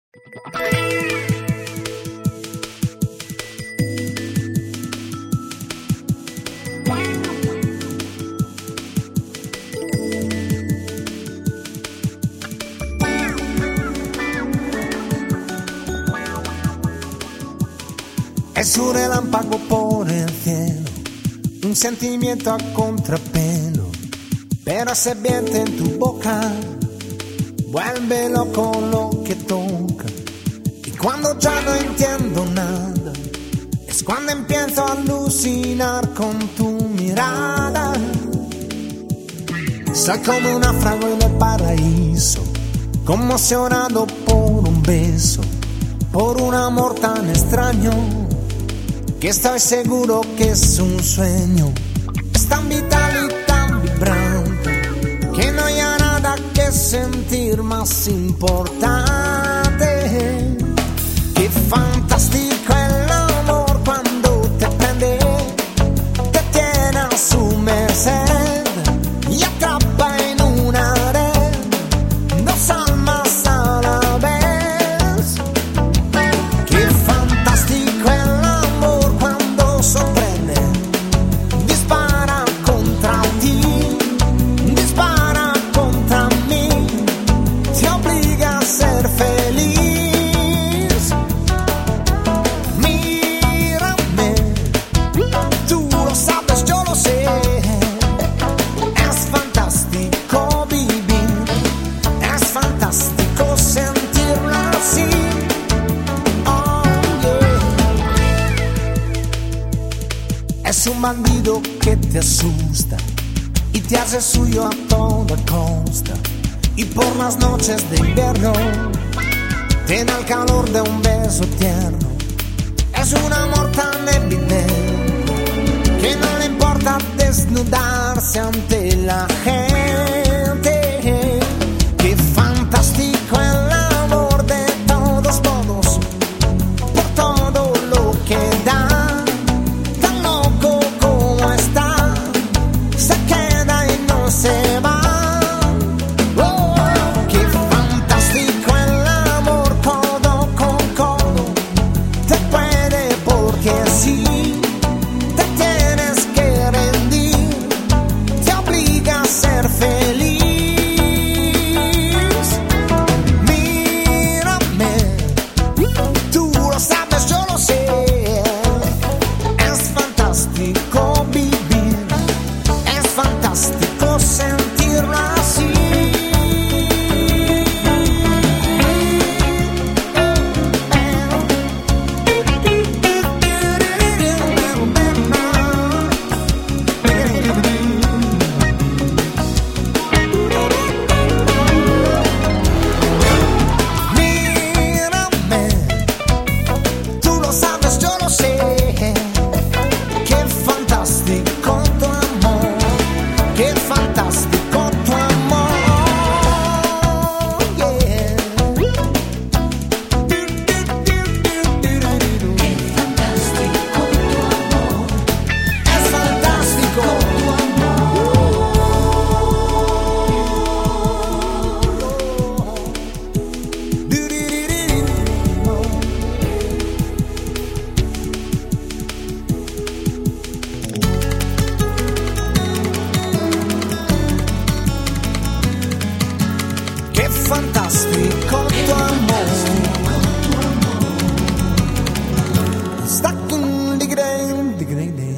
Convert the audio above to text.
Es un relámpago por el cielo, un sentimiento a contrapelo, pero se vierte en tu boca, vuelve loco lo que toca. Y cuando ya no entiendo nada, es cuando empiezo a alucinar con tu mirada. Soy como un náufrago en el paraíso, conmocionado por un beso, por un amor tan extraño, que estoy seguro que es un sueño. Es tan vital y tan vibrante que no hay nada que sentir más importante. Qué fantástico el amor cuando te prende, te tiene a su merced y atrapa en una red dos almas a la vez. Qué fantástico el sorprende, dispara contra ti, dispara contra mí, te obliga a ser feliz. Mírame, tú lo sabes, yo lo sé, es fantástico vivir, es fantástico sentirlo así. Es un bandido que te asusta y te hace suyo a toda costa. Y por las noches de invierno te da el calor de un beso tierno. Es un amor tan evidente que no le importa desnudarse ante la gente. Qué fantástico el amor de todos modos, por todo lo que da. Se va. Oh, qué fantástico el amor, codo con codo. Te puede porque sí, te tienes que rendir, te obliga a ser feliz. Mírame, tú lo sabes, yo lo sé, es fantástico vivir, es fantástico sentirlo así. Mírame, tú lo sabes, yo lo sé, qué fantástico tu amor, qué fantástico tu amor, yeah. Qué fantástico tu amor, es fantástico tu Qué fantástico tu amor. Stuck in the grave.